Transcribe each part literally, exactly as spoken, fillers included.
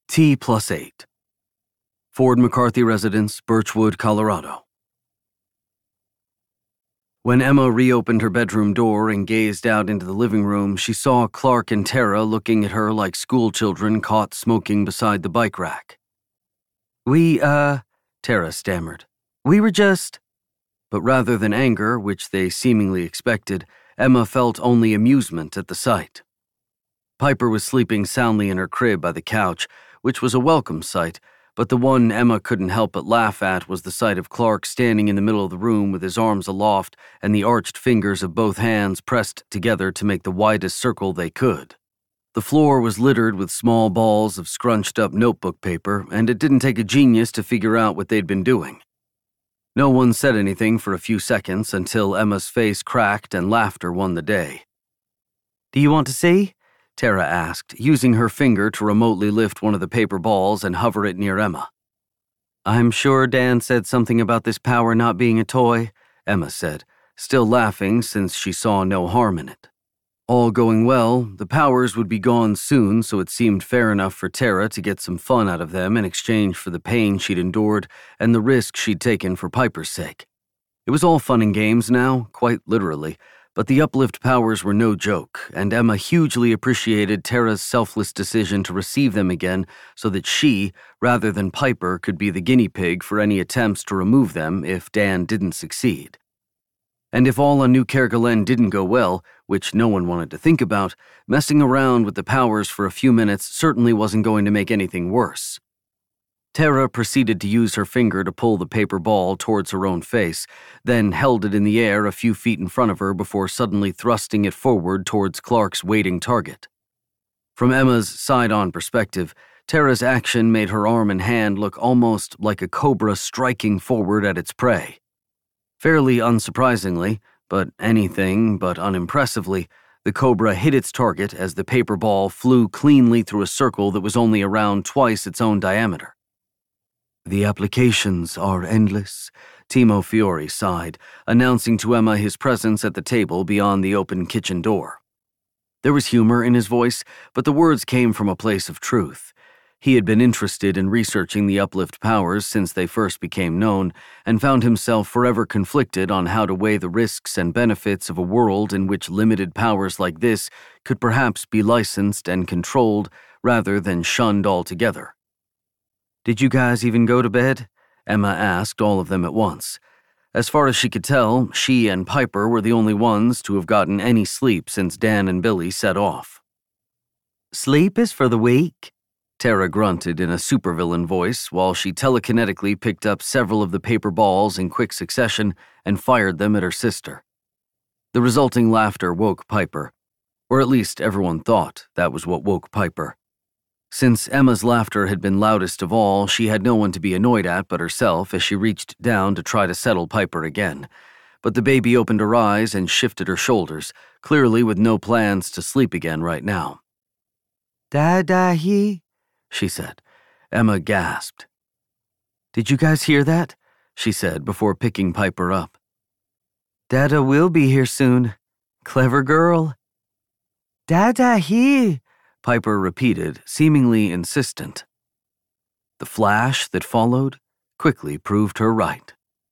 T plus eight. Ford McCarthy Residence, Birchwood, Colorado. When Emma reopened her bedroom door and gazed out into the living room, she saw Clark and Tara looking at her like schoolchildren caught smoking beside the bike rack. We, uh, Tara stammered. We were just... But rather than anger, which they seemingly expected, Emma felt only amusement at the sight. Piper was sleeping soundly in her crib by the couch, which was a welcome sight, but the one Emma couldn't help but laugh at was the sight of Clark standing in the middle of the room with his arms aloft and the arched fingers of both hands pressed together to make the widest circle they could. The floor was littered with small balls of scrunched-up notebook paper, and it didn't take a genius to figure out what they'd been doing. No one said anything for a few seconds until Emma's face cracked and laughter won the day. "Do you want to see?" Tara asked, using her finger to remotely lift one of the paper balls and hover it near Emma. "I'm sure Dan said something about this power not being a toy," Emma said, still laughing since she saw no harm in it. All going well, the powers would be gone soon, so it seemed fair enough for Tara to get some fun out of them in exchange for the pain she'd endured and the risk she'd taken for Piper's sake. It was all fun and games now, quite literally, but the uplift powers were no joke, and Emma hugely appreciated Tara's selfless decision to receive them again so that she, rather than Piper, could be the guinea pig for any attempts to remove them if Dan didn't succeed. And if all on New Kerguelen didn't go well, which no one wanted to think about, messing around with the powers for a few minutes certainly wasn't going to make anything worse. Tara proceeded to use her finger to pull the paper ball towards her own face, then held it in the air a few feet in front of her before suddenly thrusting it forward towards Clark's waiting target. From Emma's side-on perspective, Tara's action made her arm and hand look almost like a cobra striking forward at its prey. Fairly unsurprisingly, but anything but unimpressively, the cobra hit its target as the paper ball flew cleanly through a circle that was only around twice its own diameter. "The applications are endless," Timo Fiore sighed, announcing to Emma his presence at the table beyond the open kitchen door. There was humor in his voice, but the words came from a place of truth. He had been interested in researching the uplift powers since they first became known, and found himself forever conflicted on how to weigh the risks and benefits of a world in which limited powers like this could perhaps be licensed and controlled rather than shunned altogether. "Did you guys even go to bed?" Emma asked all of them at once. As far as she could tell, she and Piper were the only ones to have gotten any sleep since Dan and Billy set off. "Sleep is for the weak," Tara grunted in a supervillain voice while she telekinetically picked up several of the paper balls in quick succession and fired them at her sister. The resulting laughter woke Piper, or at least everyone thought that was what woke Piper. Since Emma's laughter had been loudest of all, she had no one to be annoyed at but herself as she reached down to try to settle Piper again. But the baby opened her eyes and shifted her shoulders, clearly with no plans to sleep again right now. "Da-da-he," she said. Emma gasped. "Did you guys hear that?" she said before picking Piper up. "Dada will be here soon. Clever girl." "Dada-he," Piper repeated, seemingly insistent. The flash that followed quickly proved her right.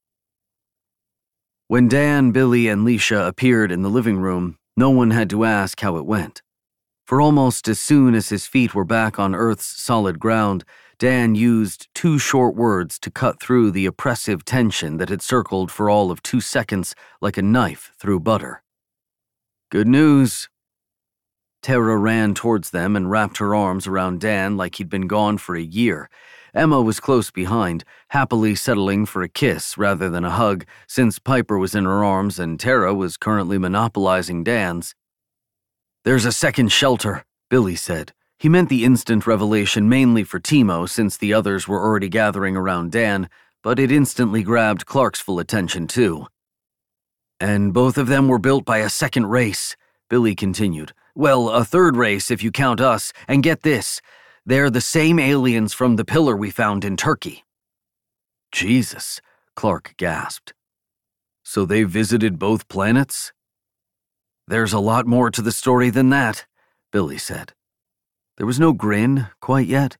When Dan, Billy, and Leisha appeared in the living room, no one had to ask how it went. For almost as soon as his feet were back on Earth's solid ground, Dan used two short words to cut through the oppressive tension that had circled for all of two seconds like a knife through butter. "Good news." Tara ran towards them and wrapped her arms around Dan like he'd been gone for a year. Emma was close behind, happily settling for a kiss rather than a hug, since Piper was in her arms and Tara was currently monopolizing Dan's. "There's a second shelter," Billy said. He meant the instant revelation mainly for Timo since the others were already gathering around Dan, but it instantly grabbed Clark's full attention too. "And both of them were built by a second race," Billy continued. "Well, a third race if you count us, and get this, they're the same aliens from the pillar we found in Turkey." "Jesus," Clark gasped. "So they visited both planets?" "There's a lot more to the story than that," Billy said. There was no grin quite yet.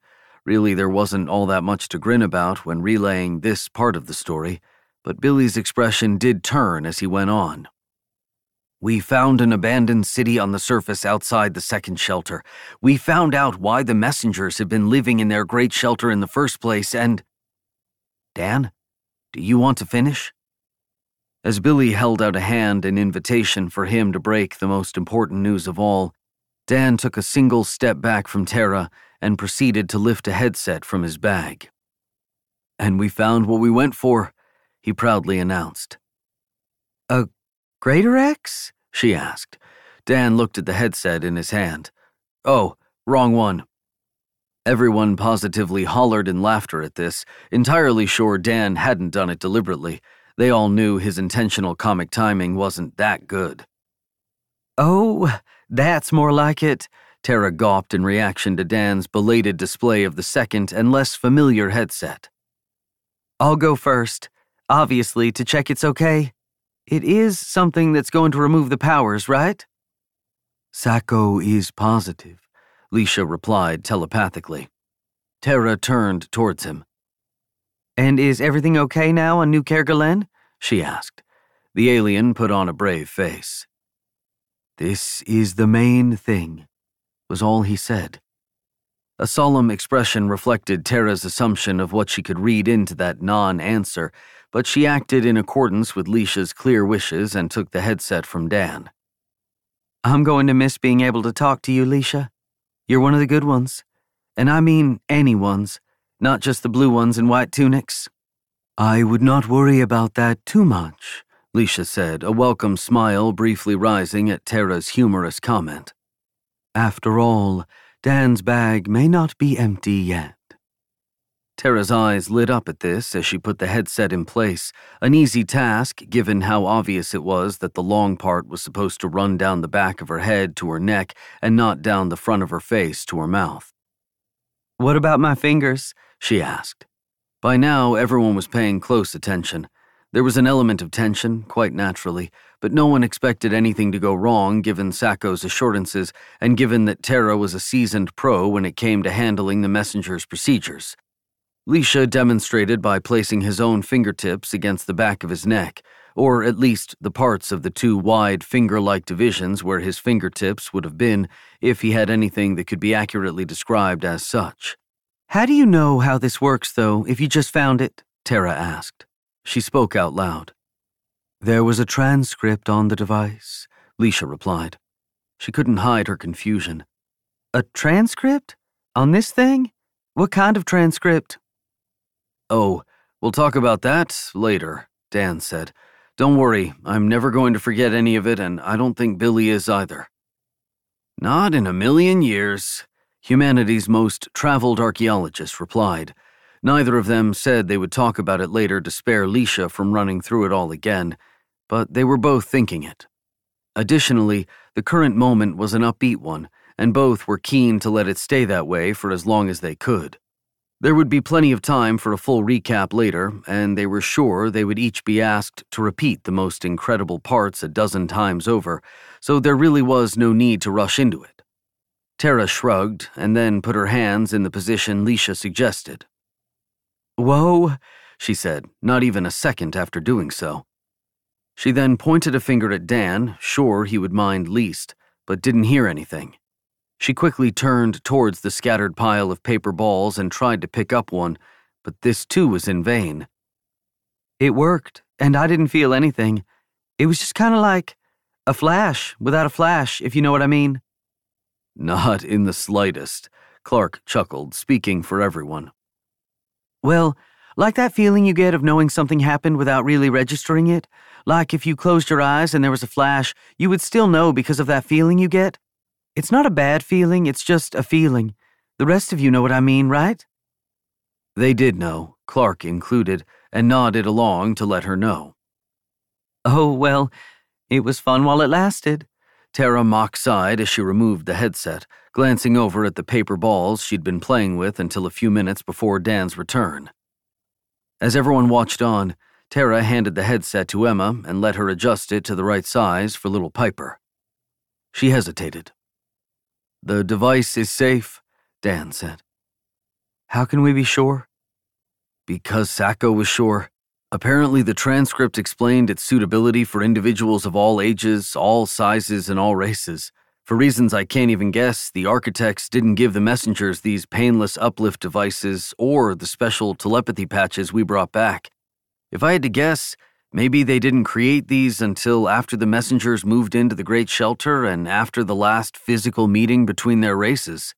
Really, there wasn't all that much to grin about when relaying this part of the story, but Billy's expression did turn as he went on. We found an abandoned city on the surface outside the second shelter. We found out why the messengers had been living in their great shelter in the first place, and... Dan, do you want to finish? As Billy held out a hand in invitation for him to break the most important news of all, Dan took a single step back from Tara and proceeded to lift a headset from his bag. And we found what we went for, he proudly announced. A Greater X? She asked. Dan looked at the headset in his hand. Oh, wrong one. Everyone positively hollered in laughter at this, entirely sure Dan hadn't done it deliberately. They all knew his intentional comic timing wasn't that good. Oh, that's more like it, Tara gawped in reaction to Dan's belated display of the second and less familiar headset. I'll go first, obviously, to check it's okay. It is something that's going to remove the powers, right? Sacco is positive, Leisha replied telepathically. Tara turned towards him. And is everything okay now on New Kerguelen? She asked. The alien put on a brave face. This is the main thing, was all he said. A solemn expression reflected Tara's assumption of what she could read into that non-answer, but she acted in accordance with Leisha's clear wishes and took the headset from Dan. I'm going to miss being able to talk to you, Leisha. You're one of the good ones. And I mean any ones, not just the blue ones in white tunics. I would not worry about that too much, Leisha said, a welcome smile briefly rising at Tara's humorous comment. After all, Dan's bag may not be empty yet. Tara's eyes lit up at this as she put the headset in place, an easy task given how obvious it was that the long part was supposed to run down the back of her head to her neck and not down the front of her face to her mouth. What about my fingers? She asked. By now, everyone was paying close attention. There was an element of tension, quite naturally, but no one expected anything to go wrong given Sacco's assurances and given that Tara was a seasoned pro when it came to handling the messenger's procedures. Leisha demonstrated by placing his own fingertips against the back of his neck, or at least the parts of the two wide finger-like divisions where his fingertips would have been if he had anything that could be accurately described as such. How do you know how this works, though, if you just found it? Tara asked. She spoke out loud. There was a transcript on the device, Leisha replied. She couldn't hide her confusion. A transcript? On this thing? What kind of transcript? Oh, we'll talk about that later, Dan said. Don't worry, I'm never going to forget any of it, and I don't think Billy is either. Not in a million years, humanity's most traveled archaeologist replied. Neither of them said they would talk about it later to spare Leisha from running through it all again, but they were both thinking it. Additionally, the current moment was an upbeat one, and both were keen to let it stay that way for as long as they could. There would be plenty of time for a full recap later, and they were sure they would each be asked to repeat the most incredible parts a dozen times over, so there really was no need to rush into it. Tara shrugged and then put her hands in the position Leisha suggested. Whoa, she said, not even a second after doing so. She then pointed a finger at Dan, sure he would mind least, but didn't hear anything. She quickly turned towards the scattered pile of paper balls and tried to pick up one, but this too was in vain. It worked, and I didn't feel anything. It was just kind of like a flash without a flash, if you know what I mean. Not in the slightest, Clark chuckled, speaking for everyone. Well, like that feeling you get of knowing something happened without really registering it? Like if you closed your eyes and there was a flash, you would still know because of that feeling you get? It's not a bad feeling, it's just a feeling. The rest of you know what I mean, right? They did know, Clark included, and nodded along to let her know. Oh, well, it was fun while it lasted. Tara mock-sighed as she removed the headset, glancing over at the paper balls she'd been playing with until a few minutes before Dan's return. As everyone watched on, Tara handed the headset to Emma and let her adjust it to the right size for little Piper. She hesitated. The device is safe, Dan said. How can we be sure? Because Sacco was sure. Apparently, the transcript explained its suitability for individuals of all ages, all sizes, and all races. For reasons I can't even guess, the architects didn't give the messengers these painless uplift devices or the special telepathy patches we brought back. If I had to guess, maybe they didn't create these until after the messengers moved into the Great Shelter and after the last physical meeting between their races.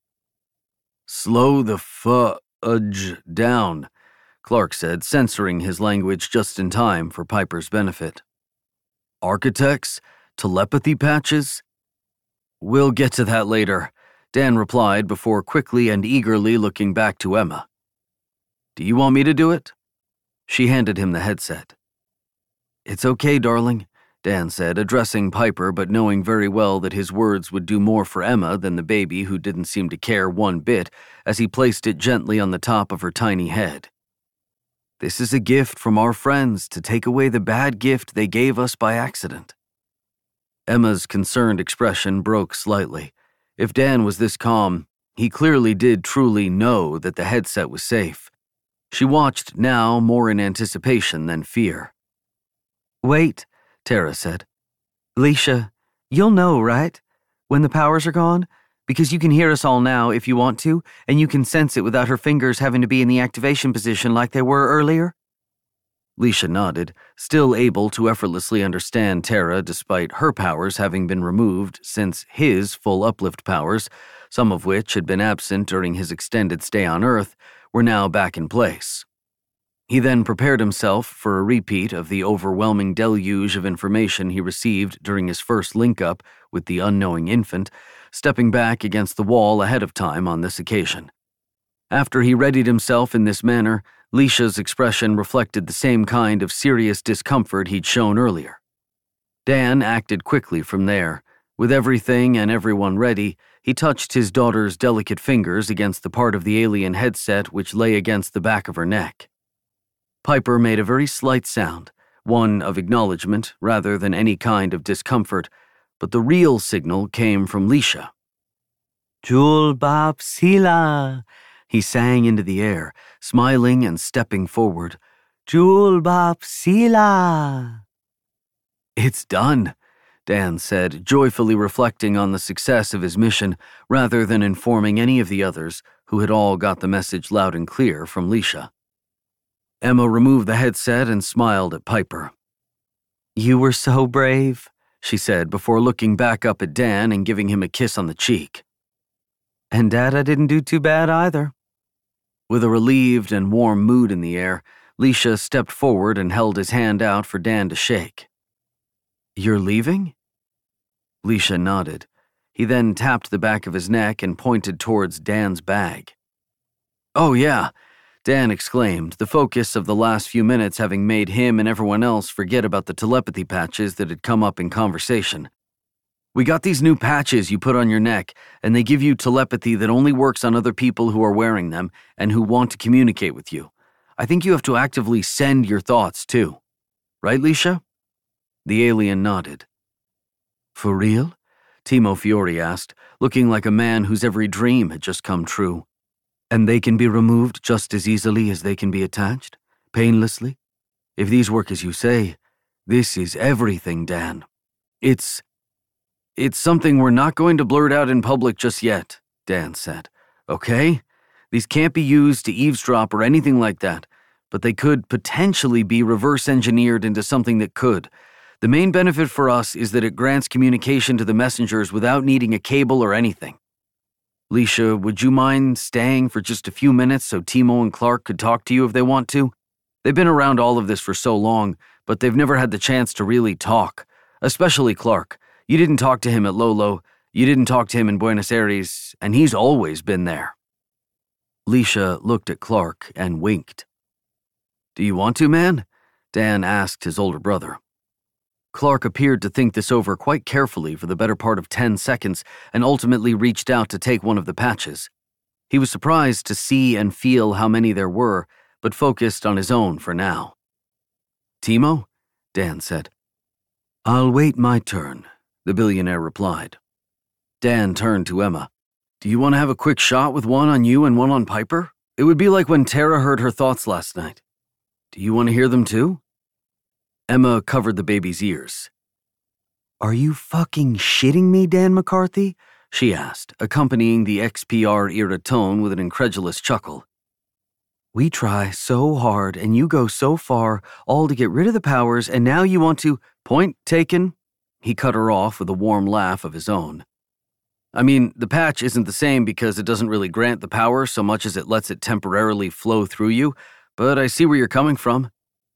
Slow the fudge down, Clark said, censoring his language just in time for Piper's benefit. Architects? Telepathy patches? We'll get to that later, Dan replied before quickly and eagerly looking back to Emma. Do you want me to do it? She handed him the headset. It's okay, darling, Dan said, addressing Piper but knowing very well that his words would do more for Emma than the baby who didn't seem to care one bit as he placed it gently on the top of her tiny head. This is a gift from our friends to take away the bad gift they gave us by accident. Emma's concerned expression broke slightly. If Dan was this calm, he clearly did truly know that the headset was safe. She watched now more in anticipation than fear. Wait, Tara said. Leisha, you'll know, right? When the powers are gone? Because you can hear us all now if you want to, and you can sense it without her fingers having to be in the activation position like they were earlier? Leisha nodded, still able to effortlessly understand Tara despite her powers having been removed since his full uplift powers, some of which had been absent during his extended stay on Earth, were now back in place. He then prepared himself for a repeat of the overwhelming deluge of information he received during his first link-up with the unknowing infant, stepping back against the wall ahead of time on this occasion. After he readied himself in this manner, Leisha's expression reflected the same kind of serious discomfort he'd shown earlier. Dan acted quickly from there. With everything and everyone ready, he touched his daughter's delicate fingers against the part of the alien headset which lay against the back of her neck. Piper made a very slight sound, one of acknowledgement rather than any kind of discomfort, but the real signal came from Leisha. Jul Bap Sila, he sang into the air, smiling and stepping forward. Jul Bap Sila. It's done, Dan said, joyfully reflecting on the success of his mission rather than informing any of the others who had all got the message loud and clear from Leisha. Emma removed the headset and smiled at Piper. You were so brave, she said before looking back up at Dan and giving him a kiss on the cheek. And Dada didn't do too bad either. With a relieved and warm mood in the air, Leisha stepped forward and held his hand out for Dan to shake. You're leaving? Leisha nodded. He then tapped the back of his neck and pointed towards Dan's bag. Oh yeah, Dan exclaimed, the focus of the last few minutes having made him and everyone else forget about the telepathy patches that had come up in conversation. We got these new patches you put on your neck, and they give you telepathy that only works on other people who are wearing them and who want to communicate with you. I think you have to actively send your thoughts, too. Right, Leisha? The alien nodded. For real? Timo Fiore asked, looking like a man whose every dream had just come true. And they can be removed just as easily as they can be attached? Painlessly? If these work as you say, this is everything, Dan. It's... It's something we're not going to blurt out in public just yet, Dan said. Okay? These can't be used to eavesdrop or anything like that, but they could potentially be reverse-engineered into something that could. The main benefit for us is that it grants communication to the messengers without needing a cable or anything. Leisha, would you mind staying for just a few minutes so Timo and Clark could talk to you if they want to? They've been around all of this for so long, but they've never had the chance to really talk. Especially Clark. You didn't talk to him at Lolo, you didn't talk to him in Buenos Aires, and he's always been there. Leisha looked at Clark and winked. Do you want to, man? Dan asked his older brother. Clark appeared to think this over quite carefully for the better part of ten seconds and ultimately reached out to take one of the patches. He was surprised to see and feel how many there were, but focused on his own for now. Timo? Dan said. I'll wait my turn, the billionaire replied. Dan turned to Emma. Do you want to have a quick shot with one on you and one on Piper? It would be like when Tara heard her thoughts last night. Do you want to hear them too? Emma covered the baby's ears. Are you fucking shitting me, Dan McCarthy? She asked, accompanying the X P R-era tone with an incredulous chuckle. We try so hard and you go so far, all to get rid of the powers, and now you want to— Point taken. He cut her off with a warm laugh of his own. I mean, the patch isn't the same because it doesn't really grant the power so much as it lets it temporarily flow through you, but I see where you're coming from.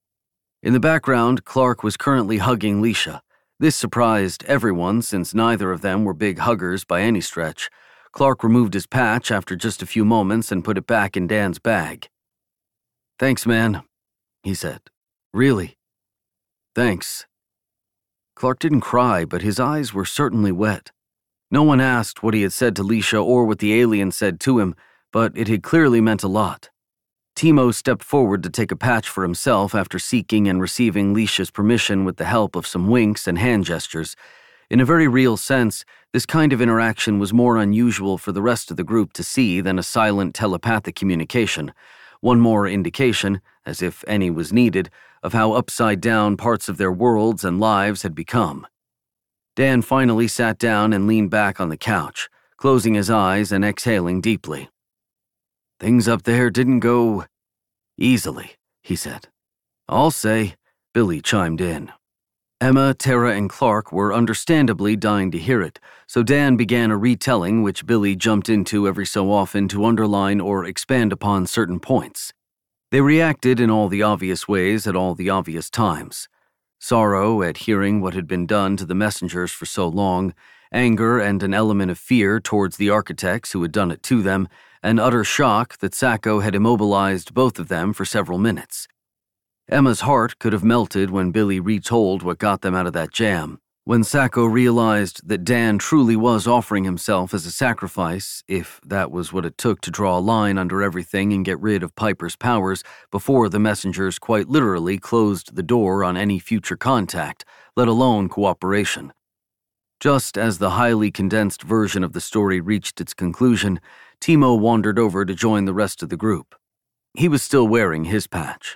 In the background, Clark was currently hugging Leisha. This surprised everyone since neither of them were big huggers by any stretch. Clark removed his patch after just a few moments and put it back in Dan's bag. Thanks, man, he said. Really. Thanks. Clark didn't cry, but his eyes were certainly wet. No one asked what he had said to Leisha or what the alien said to him, but it had clearly meant a lot. Timo stepped forward to take a patch for himself after seeking and receiving Leisha's permission with the help of some winks and hand gestures. In a very real sense, this kind of interaction was more unusual for the rest of the group to see than a silent telepathic communication. One more indication, as if any was needed, of how upside down parts of their worlds and lives had become. Dan finally sat down and leaned back on the couch, closing his eyes and exhaling deeply. Things up there didn't go easily, he said. I'll say, Billy chimed in. Emma, Tara, and Clark were understandably dying to hear it, so Dan began a retelling which Billy jumped into every so often to underline or expand upon certain points. They reacted in all the obvious ways at all the obvious times. Sorrow at hearing what had been done to the messengers for so long, anger and an element of fear towards the architects who had done it to them, and utter shock that Sacco had immobilized both of them for several minutes. Emma's heart could have melted when Billy retold what got them out of that jam. When Sacco realized that Dan truly was offering himself as a sacrifice, if that was what it took to draw a line under everything and get rid of Piper's powers before the messengers quite literally closed the door on any future contact, let alone cooperation. Just as the highly condensed version of the story reached its conclusion, Timo wandered over to join the rest of the group. He was still wearing his patch.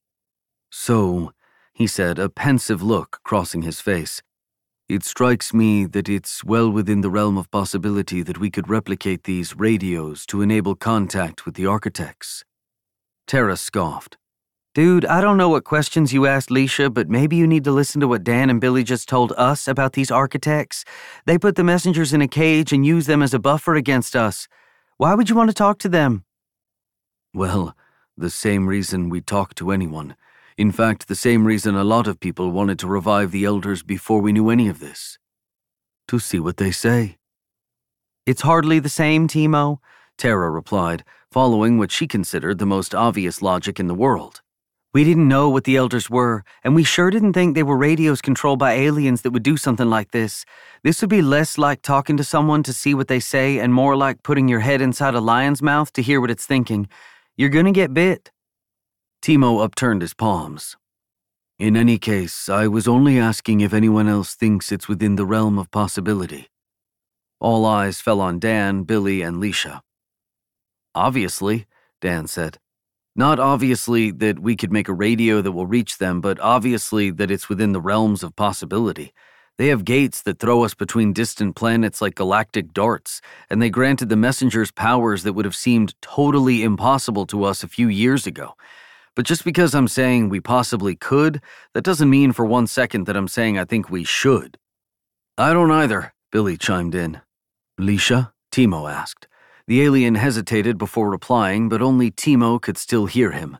So, he said, a pensive look crossing his face, it strikes me that it's well within the realm of possibility that we could replicate these radios to enable contact with the architects. Tara scoffed. Dude, I don't know what questions you asked Leisha, but maybe you need to listen to what Dan and Billy just told us about these architects. They put the messengers in a cage and use them as a buffer against us. Why would you want to talk to them? Well, the same reason we talk to anyone. In fact, the same reason a lot of people wanted to revive the elders before we knew any of this. To see what they say. It's hardly the same, Timo, Tara replied, following what she considered the most obvious logic in the world. We didn't know what the elders were, and we sure didn't think they were radios controlled by aliens that would do something like this. This would be less like talking to someone to see what they say and more like putting your head inside a lion's mouth to hear what it's thinking. You're gonna get bit. Timo upturned his palms. In any case, I was only asking if anyone else thinks it's within the realm of possibility. All eyes fell on Dan, Billy, and Leisha. Obviously, Dan said. Not obviously that we could make a radio that will reach them, but obviously that it's within the realms of possibility. They have gates that throw us between distant planets like galactic darts, and they granted the messengers powers that would have seemed totally impossible to us a few years ago. But just because I'm saying we possibly could, that doesn't mean for one second that I'm saying I think we should. I don't either, Billy chimed in. Leisha? Timo asked. The alien hesitated before replying, but only Timo could still hear him.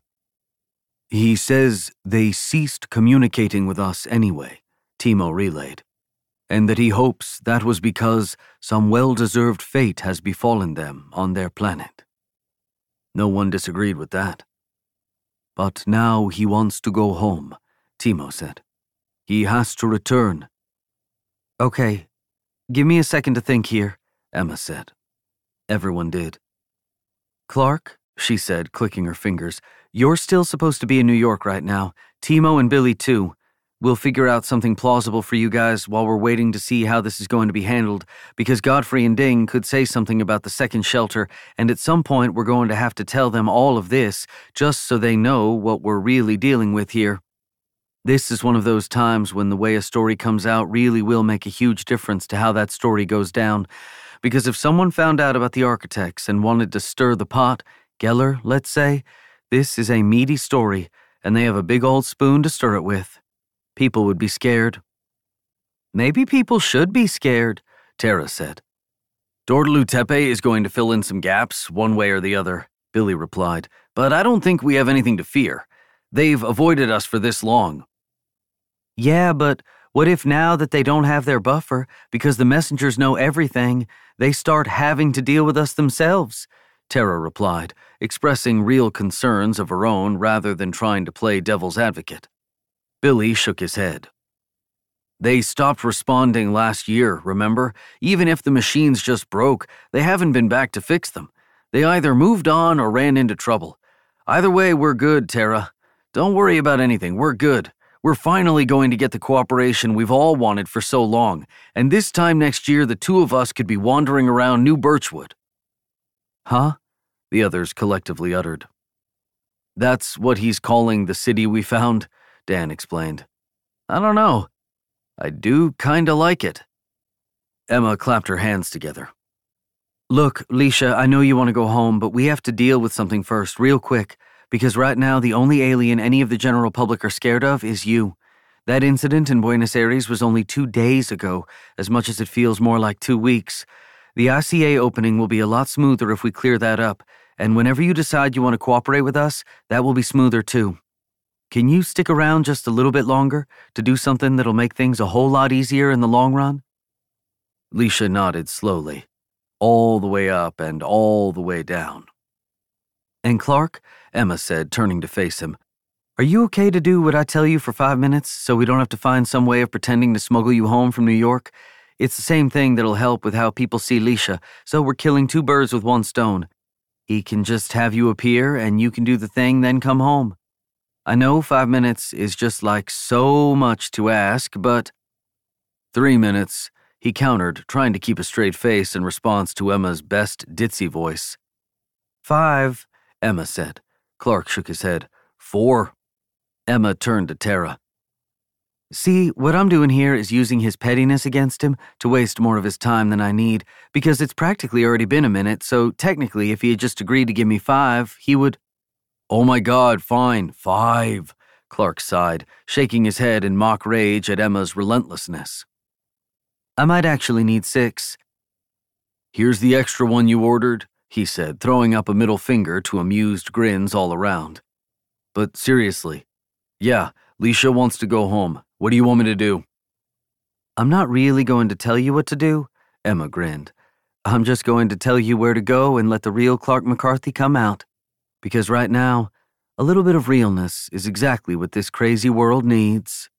He says they ceased communicating with us anyway, Timo relayed, and that he hopes that was because some well-deserved fate has befallen them on their planet. No one disagreed with that. But now he wants to go home, Timo said. He has to return. Okay, give me a second to think here, Emma said. Everyone did. Clark, she said, clicking her fingers, you're still supposed to be in New York right now. Timo and Billy too. We'll figure out something plausible for you guys while we're waiting to see how this is going to be handled, because Godfrey and Ding could say something about the second shelter, and at some point we're going to have to tell them all of this, just so they know what we're really dealing with here. This is one of those times when the way a story comes out really will make a huge difference to how that story goes down, because if someone found out about the architects and wanted to stir the pot, Geller, let's say, this is a meaty story, and they have a big old spoon to stir it with. People would be scared. Maybe people should be scared, Tara said. Dordalu Tepe is going to fill in some gaps, one way or the other, Billy replied, but I don't think we have anything to fear. They've avoided us for this long. Yeah, but what if now that they don't have their buffer, because the messengers know everything, they start having to deal with us themselves? Tara replied, expressing real concerns of her own rather than trying to play devil's advocate. Billy shook his head. They stopped responding last year, remember? Even if the machines just broke, they haven't been back to fix them. They either moved on or ran into trouble. Either way, we're good, Tara. Don't worry about anything, we're good. We're finally going to get the cooperation we've all wanted for so long, and this time next year the two of us could be wandering around New Birchwood. Huh? The others collectively uttered. That's what he's calling the city we found, Dan explained. I don't know. I do kinda like it. Emma clapped her hands together. Look, Leisha, I know you want to go home, but we have to deal with something first, real quick, because right now the only alien any of the general public are scared of is you. That incident in Buenos Aires was only two days ago, as much as it feels more like two weeks. The I C A opening will be a lot smoother if we clear that up, and whenever you decide you want to cooperate with us, that will be smoother too. Can you stick around just a little bit longer to do something that'll make things a whole lot easier in the long run? Leisha nodded slowly, all the way up and all the way down. And Clark, Emma said, turning to face him, are you okay to do what I tell you for five minutes so we don't have to find some way of pretending to smuggle you home from New York? It's the same thing that'll help with how people see Leisha, so we're killing two birds with one stone. He can just have you appear and you can do the thing, then come home. I know five minutes is just like so much to ask, but... Three minutes, he countered, trying to keep a straight face in response to Emma's best ditzy voice. Five, Emma said. Clark shook his head. Four. Emma turned to Tara. See, what I'm doing here is using his pettiness against him to waste more of his time than I need, because it's practically already been a minute, so technically if he had just agreed to give me five, he would... Oh my God, fine, five, Clark sighed, shaking his head in mock rage at Emma's relentlessness. I might actually need six. Here's the extra one you ordered, he said, throwing up a middle finger to amused grins all around. But seriously, yeah, Leisha wants to go home. What do you want me to do? I'm not really going to tell you what to do, Emma grinned. I'm just going to tell you where to go and let the real Clark McCarthy come out. Because right now, a little bit of realness is exactly what this crazy world needs.